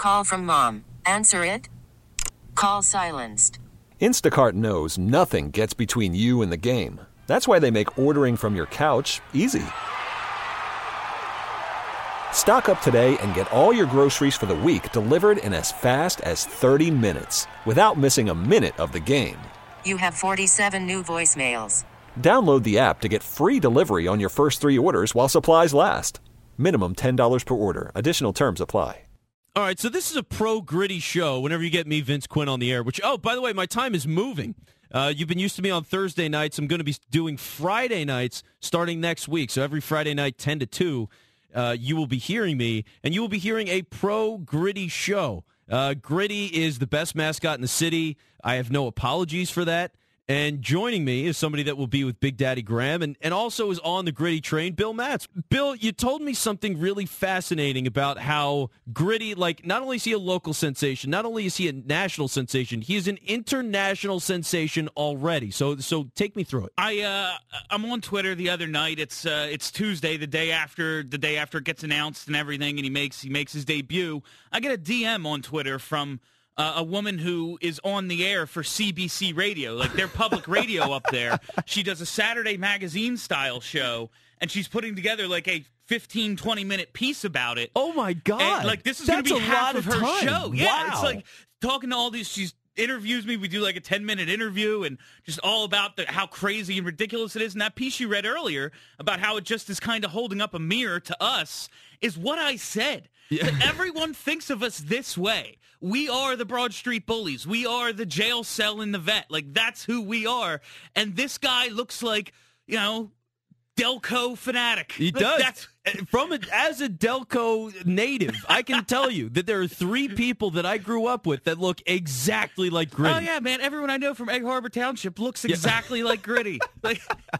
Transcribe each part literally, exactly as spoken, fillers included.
Call from mom. Answer it. Call silenced. Instacart knows nothing gets between you and the game. That's why they make ordering from your couch easy. Stock up today and get all your groceries for the week delivered in as fast as thirty minutes without missing a minute of the game. You have forty-seven new voicemails. Download the app to get free delivery on your first three orders while supplies last. Minimum ten dollars per order. Additional terms apply. All right, so this is a pro-gritty show whenever you get me, Vince Quinn, on the air, which, oh, by the way, my time is moving. Uh, you've been used to me on Thursday nights. I'm going to be doing Friday nights starting next week. So every Friday night, ten to two, uh, you will be hearing me, and you will be hearing a pro-gritty show. Uh, Gritty is the best mascot in the city. I have no apologies for that. And joining me is somebody that will be with Big Daddy Graham and, and also is on the Gritty train, Bill Matz. Bill, you told me something really fascinating about how Gritty, like, not only is he a local sensation, not only is he a national sensation, he is an international sensation already. So so take me through it. I, uh, I'm on Twitter the other night. It's uh, it's Tuesday, the day after the day after it gets announced and everything, and he makes he makes his debut. I get a D M on Twitter from Uh, a woman who is on the air for C B C Radio, like their public radio up there. She does a Saturday magazine style show, and she's putting together like a fifteen, twenty minute piece about it. Oh my God. And, like, this is going to be a half lot of of her time. show. Yeah, Wow. it's like talking to all these, she's interviews me. We do like a ten minute interview and just all about the, how crazy and ridiculous it is. And that piece you read earlier about how it just is kind of holding up a mirror to us is what I said. Yeah. That everyone thinks of us this way. We are the Broad Street Bullies. We are the jail cell in the vet. Like, that's who we are. And this guy looks like, you know, Delco fanatic. He like, does. That's From a, as a Delco native, I can tell you that there are three people that I grew up with that look exactly like Gritty. Oh, yeah, man. Everyone I know from Egg Harbor Township looks exactly yeah. like Gritty. Like,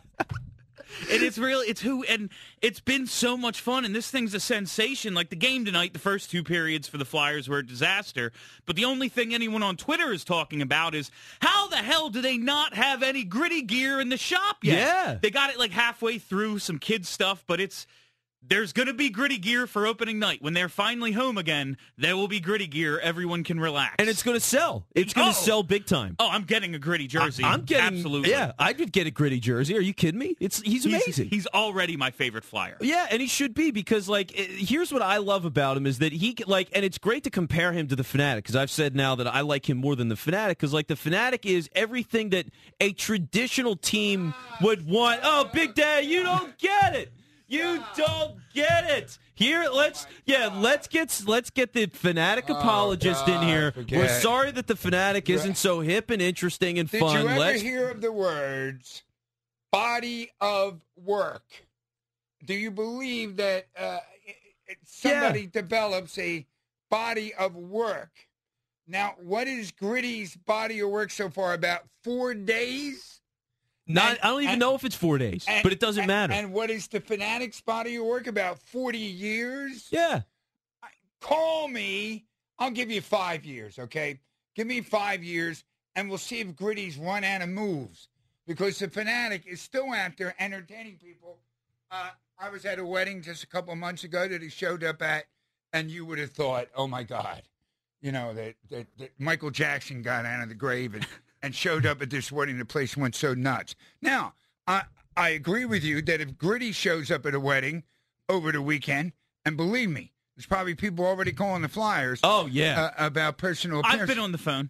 and it's really, it's who, and it's been so much fun, and this thing's a sensation. Like, the game tonight, the first two periods for the Flyers were a disaster, but the only thing anyone on Twitter is talking about is, how the hell do they not have any Gritty gear in the shop yet? Yeah. They got it, like, halfway through some kids' stuff, but it's, there's going to be Gritty gear for opening night. When they're finally home again, there will be Gritty gear. Everyone can relax. And it's going to sell. It's going to oh. sell big time. Oh, I'm getting a Gritty jersey. I, I'm getting, Absolutely. Yeah, I would get a Gritty jersey. Are you kidding me? It's He's amazing. He's, he's already my favorite Flyer. Yeah, and he should be, because, like, here's what I love about him is that he, like, and it's great to compare him to the Fanatic, because I've said now that I like him more than the Fanatic, because, like, the Fanatic is everything that a traditional team would want. Oh, Big Dad, you don't get it. You don't get it. Here, let's yeah, let's get let's get the Fanatic oh, apologist God, in here. forget. We're sorry that the Fanatic isn't so hip and interesting and Did fun. you ever let's... hear of the words "body of work"? Do you believe that uh, somebody yeah. develops a body of work? Now, what is Gritty's body of work so far? About four days. Not, and, I don't even and, know if it's four days, and, but it doesn't and, matter. And what is the Fanatic's body of work? About forty years? Yeah. Call me. I'll give you five years, okay? Give me five years, and we'll see if Gritty's run out of moves. Because the Fanatic is still out there entertaining people. Uh, I was at a wedding just a couple of months ago that he showed up at, and you would have thought, oh, my God, you know, that, that, that Michael Jackson got out of the grave and and showed up at this wedding, the place went so nuts. Now, I I agree with you that if Gritty shows up at a wedding over the weekend, and believe me, there's probably people already calling the Flyers. Oh, yeah. Uh, about personal appearance. I've been on the phone.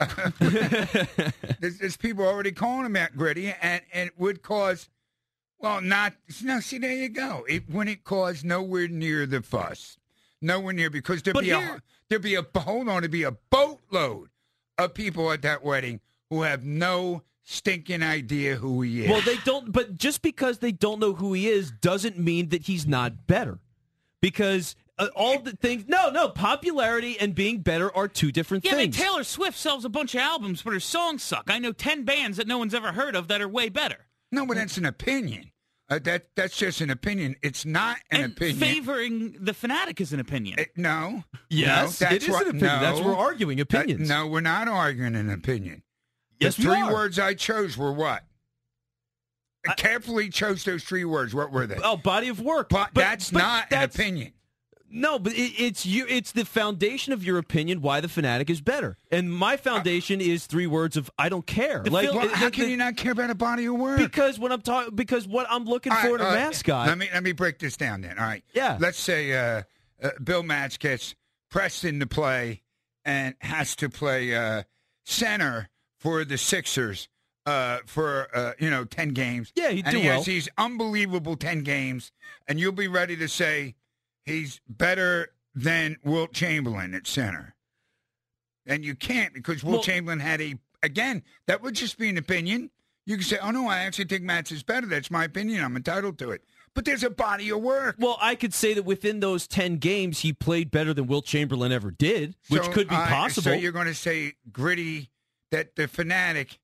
there's, there's people already calling him at Gritty, and, and it would cause, well, not, no, see, there you go. It wouldn't cause nowhere near the fuss. Nowhere near, because there'd But be here, a, there'd be a, hold on, there'd be a boatload of people at that wedding who have no stinking idea who he is. Well, they don't, but just because they don't know who he is doesn't mean that he's not better. Because uh, all the things, no, no, popularity and being better are two different yeah, things. Yeah, Taylor Swift sells a bunch of albums, but her songs suck. I know ten bands that no one's ever heard of that are way better. No, but that's an opinion. Uh, that That's just an opinion. It's not an and opinion. Favoring the Fanatic is an opinion. It, no. Yes, no, that's it is what, an opinion. No, that's we're arguing opinions. Uh, no, we're not arguing an opinion. Yes, the we three are. words I chose were what? I I, carefully chose those three words. What were they? Oh, body of work. But, but that's but not that's, an opinion. No, but it, it's you. It's the foundation of your opinion why the Fanatic is better, and my foundation uh, is three words of I don't care. Like, well, it, how the, can the, you not care about a body of work? Because when I'm talking, because what I'm looking all for right, in a uh, mascot. Let me let me break this down then. All right. Yeah. Let's say uh, uh, Bill Matz gets pressed into play and has to play uh, center for the Sixers uh, for uh, you know ten games. Yeah, he'd and do he well. has these unbelievable ten games, and you'll be ready to say he's better than Wilt Chamberlain at center. And you can't because Wilt Well, Chamberlain had a, again, that would just be an opinion. You can say, oh, no, I actually think Matz is better. That's my opinion. I'm entitled to it. But there's a body of work. Well, I could say that within those ten games, he played better than Wilt Chamberlain ever did, which So, could be uh, possible. So you're going to say Gritty, that the Fanatic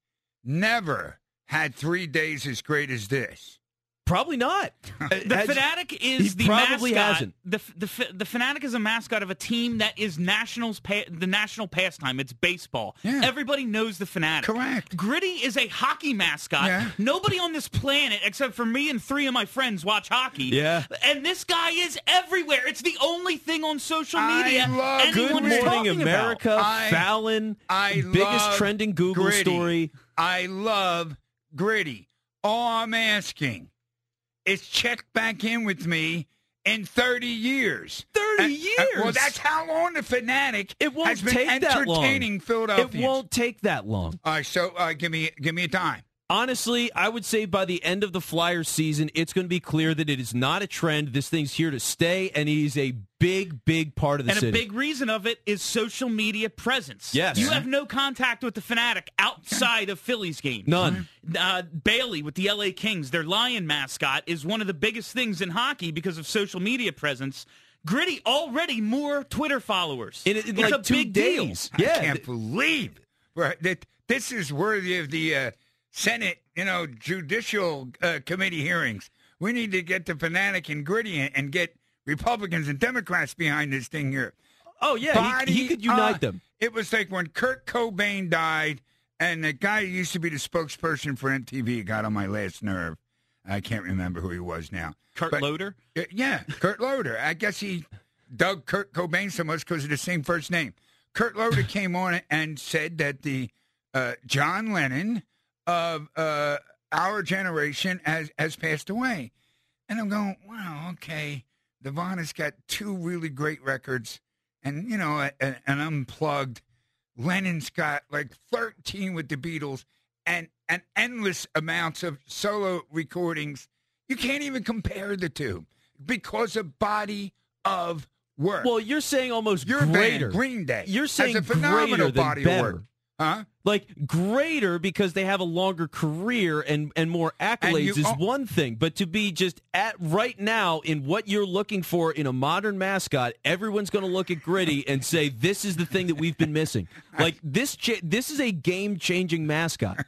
never had three days as great as this. Probably not. The Has- Fanatic he is the probably mascot. hasn't. The, the the Fanatic is a mascot of a team that is nationals pa- the national pastime. It's baseball. Yeah. Everybody knows the Fanatic. Correct. Gritty is a hockey mascot. Yeah. Nobody on this planet, except for me and three of my friends, watch hockey. Yeah. And this guy is everywhere. It's the only thing on social I media love Good anyone is Morning talking America, about. I- Fallon, I biggest love trending Google Gritty. story. I love Gritty. All I'm asking is check back in with me in thirty years. thirty And- years? uh, well, that's how long the Fanatic It won't has been take that long. entertaining Philadelphians. It won't take that long. All right, so uh, give me give me a time. Honestly, I would say by the end of the Flyers season, it's going to be clear that it is not a trend. This thing's here to stay, and he's a big, big part of the And city. a big reason of it is social media presence. Yes. You Yeah. have no contact with the Fanatic outside of Phillies games. None. Uh, Bailey with the L A Kings, their lion mascot, is one of the biggest things in hockey because of social media presence. Gritty already more Twitter followers. In, in it's like a two big days. I Yeah. can't believe right, that this is worthy of the uh, Senate, you know, Judicial uh, Committee hearings. We need to get the Fanatic and Gritty and, and get Republicans and Democrats behind this thing here. Oh, yeah, Body, he, he could unite uh, them. It was like when Kurt Cobain died, and the guy who used to be the spokesperson for M T V got on my last nerve. I can't remember who he was now. Kurt But- Loder. Uh, Yeah, Kurt Loder. I guess he dug Kurt Cobain so much because of the same first name. Kurt Loder came on and said that the uh, John Lennon of uh, our generation has, has passed away. And I'm going, wow, okay. Nirvana's got two really great records and, you know, an, an Unplugged. Lennon's got like thirteen with the Beatles and, and endless amounts of solo recordings. You can't even compare the two because of body of work. Well, you're saying almost Your greater. band, Green Day, You're saying has a phenomenal greater than body better. of work. Huh? Like greater because they have a longer career and, and more accolades you- is oh. one thing, but to be just at right now in what you're looking for in a modern mascot, everyone's going to look at Gritty and say this is the thing that we've been missing. Like this, cha- this is a game changing mascot.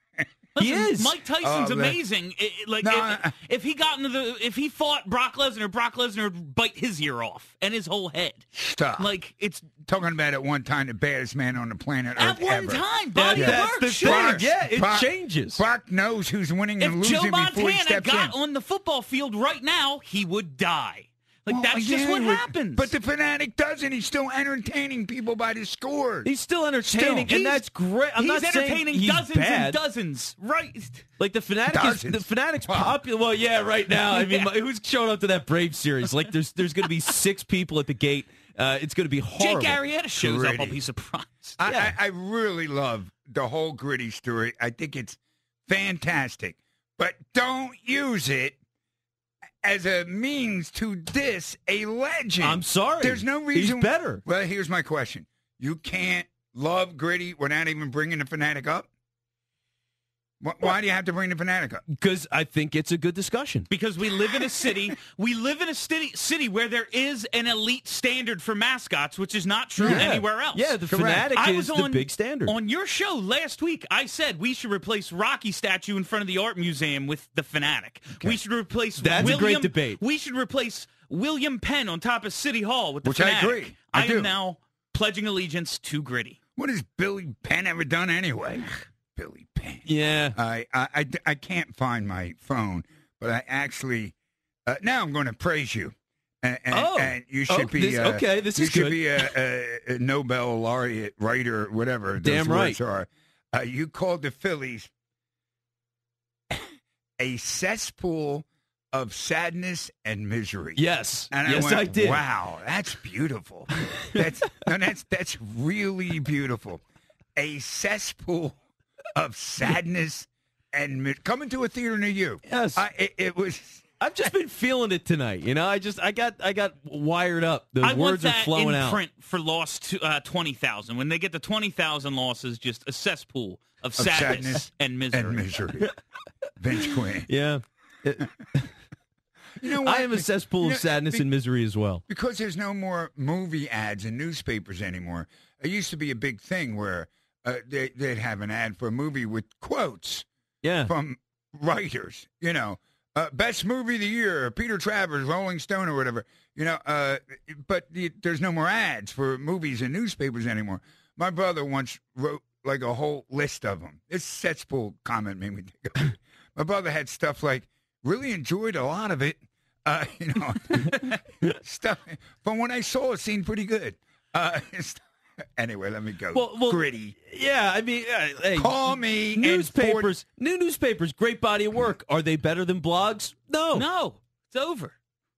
He Listen, is. Mike Tyson's Oh, man. amazing. It- it- like No, if, I- if he got into the if he fought Brock Lesnar, Brock Lesnar would bite his ear off and his whole head. Stop. Like it's Talking about at one time the baddest man on the planet at Earth one ever. time That- body of that's work. the Sure. thing. Yeah, it Brock- changes. Brock knows who's winning and If Joe losing before he Montana steps got in. on the football field right now, he would die. Like Well, that's just yeah, what he would- happens. But the Fanatic doesn't. He's still entertaining people by the scores. He's still entertaining, Still. and that's great. I'm he's not saying entertaining he's dozens bad. and dozens. Right. Like the Fanatic is Dozens. the Fanatic's Wow. popular. Well, yeah, right now. I mean, who's showing up to that Brave series? Like, there's there's going to be six people at the gate. Uh, it's going to be horrible. Jake Arrieta shows up. I'll Gritty. be surprised. I, Yeah. I, I really love the whole Gritty story. I think it's fantastic. But don't use it as a means to diss a legend. I'm sorry. There's no He's reason. better. Well, here's my question. You can't love Gritty without even bringing the Fanatic up? Wh- Why do you have to bring the Fanatic up? Because I think it's a good discussion. Because we live in a city, we live in a city, city where there is an elite standard for mascots, which is not true Yeah. anywhere else. Yeah, the Correct. Fanatic I is was the on, big standard. On your show last week, I said we should replace Rocky statue in front of the art museum with the Fanatic. We should replace That's a William, great debate. We should replace William Penn on top of City Hall with the Which I Fanatic. agree. I do. am now pledging allegiance to Gritty. What has Billy Penn ever done anyway? Billy Penn. yeah. I, I, I, I can't find my phone, but I actually, uh, now I'm going to praise you. And, and, Oh. and you should Oh, be this- uh, okay, this you is should good. be a, a, a Nobel laureate writer, whatever those Damn words right. are. Uh, you called the Phillies a cesspool of sadness and misery. Yes. And yes, I, went, I did. Wow, that's beautiful. That's no, that's that's really beautiful. A cesspool of sadness and mi- coming to a theater near you. Yes. I, it, it was. I've just been feeling it tonight. You know, I just I got I got wired up. The I want words that are flowing in out. print for loss to uh, twenty thousand. When they get to twenty thousand losses, just a cesspool of, Of sadness, sadness and misery. And misery. Vince Quinn. Yeah. It- You know what? I am a cesspool You of know, sadness be- and misery as well. Because there's no more movie ads in newspapers anymore. It used to be a big thing where uh, they, they'd have an ad for a movie with quotes Yeah. from writers. You know, uh, best movie of the year, Peter Travers, Rolling Stone, or whatever. You know, uh, but the, there's no more ads for movies in newspapers anymore. My brother once wrote like a whole list of them. This cesspool comment made me think of it. My brother had stuff like, really enjoyed a lot of it. Uh, you know, stuff from what I saw, it seemed pretty good. Uh, anyway, let me go. Well, well, Gritty. Yeah, I mean, uh, hey, Call me. newspapers. New newspapers, great body of work. Are they better than blogs? No. No, it's over.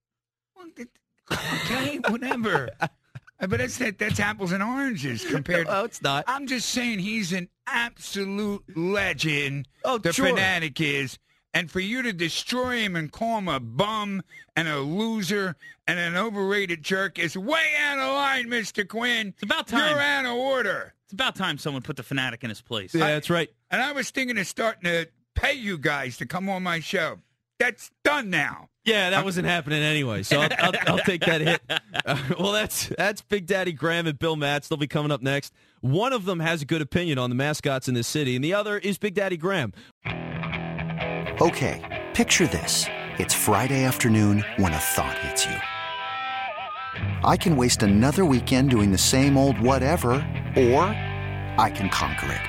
Okay, whatever. Uh, But that's that, that's apples and oranges compared. No, it's not. I'm just saying he's an absolute legend. Oh, the sure. Fanatic is. And for you to destroy him and call him a bum and a loser and an overrated jerk is way out of line, Mister Quinn. It's about time. You're out of order. It's about time someone put the Fanatic in his place. Yeah, that's right. And I was thinking of starting to pay you guys to come on my show. That's done now. Yeah, that wasn't happening anyway, so I'll, I'll, I'll take that hit. Uh, well, that's that's Big Daddy Graham and Bill Matz. They'll be coming up next. One of them has a good opinion on the mascots in this city, and the other is Big Daddy Graham. Okay, picture this. It's Friday afternoon when a thought hits you. I can waste another weekend doing the same old whatever, or I can conquer it.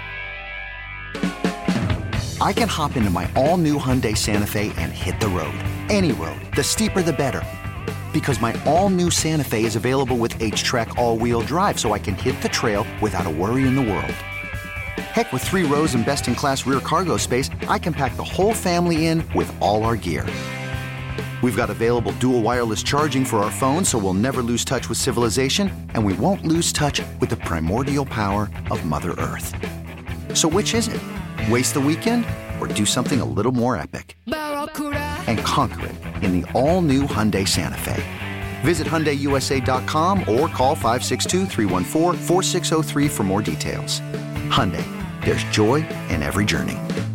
I can hop into my all-new Hyundai Santa Fe and hit the road. Any road. The steeper, the better. Because my all-new Santa Fe is available with H-Track all-wheel drive, so I can hit the trail without a worry in the world. Heck, with three rows and best-in-class rear cargo space, I can pack the whole family in with all our gear. We've got available dual wireless charging for our phones, so we'll never lose touch with civilization, and we won't lose touch with the primordial power of Mother Earth. So which is it? Waste the weekend or do something a little more epic? And conquer it in the all-new Hyundai Santa Fe. Visit Hyundai U S A dot com or call five six two, three one four, four six zero three for more details. Hyundai, there's joy in every journey.